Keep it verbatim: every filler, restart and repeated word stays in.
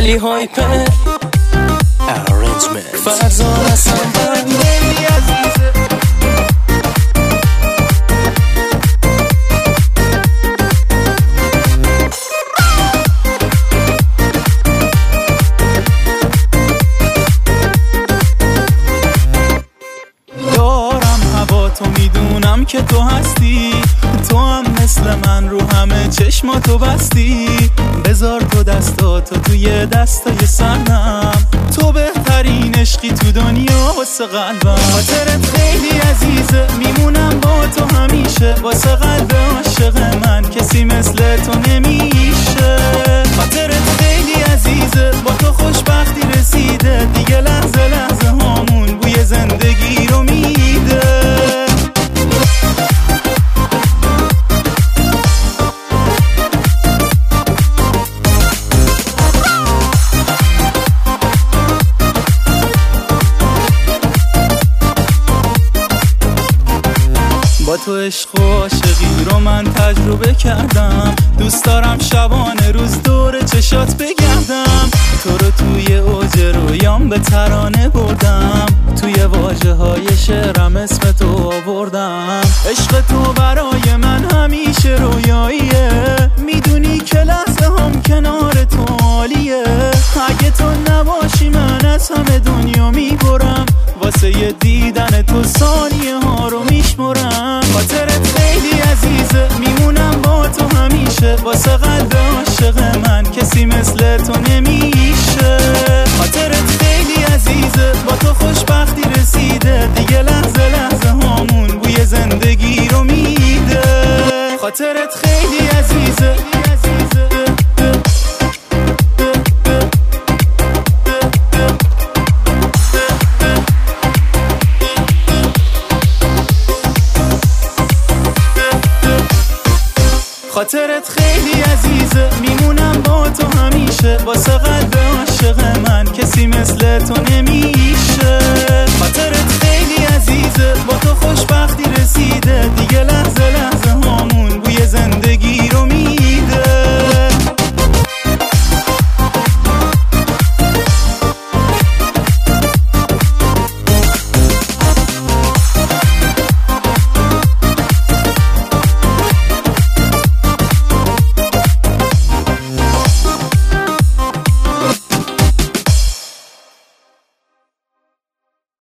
علی هایپر ارنجمنت فرزان هستم خیلی عزیزه. تو میدونم که تو هستی، تو هم مثل من رو همه چشماتو بستی. بذار تو دستاتو توی دستای سرم، تو بهترین عشقی تو دنیا واسه قلبم. خاطرت خیلی عزیزه، میمونم با تو همیشه. واسه قلب عاشق من کسی مثل تو نمیشه. خاطرت خیلی عزیزه، با تو خوشبختی رسیده. دیگه لحظه لحظه هامون بوی زندگی رو میده. با تو عشق و عاشقی رو من تجربه کردم. دوست دارم شبانه روز دور چشات بگردم. تو رو توی اوج رویام به ترانه بردم. توی واژه های شعرم اسم تو آوردم. عشق تو برای من همیشه رویاییه. میدونی که لحظه هم کنار تو عالیه. اگه تو نباشی من از همه دنیا میبرم. واسه یه دیدن تو ثانیه ها رو میشمرم. خاطرت خیلی عزیزه، میمونم با تو همیشه. واسه قلب عاشق من کسی مثل تو نمیشه. خاطرت خیلی عزیزه، با تو خوشبختی رسیده. دیگه لحظه لحظه هامون بوی زندگی رو میده. خاطرت خیلی عزیزه. خاطرت خیلی عزیزه، میمونم با تو همیشه. واسه قلب عاشق من کسی مثل تو نمیشه. خاطرت خیلی عزیزه، با تو خوشبختی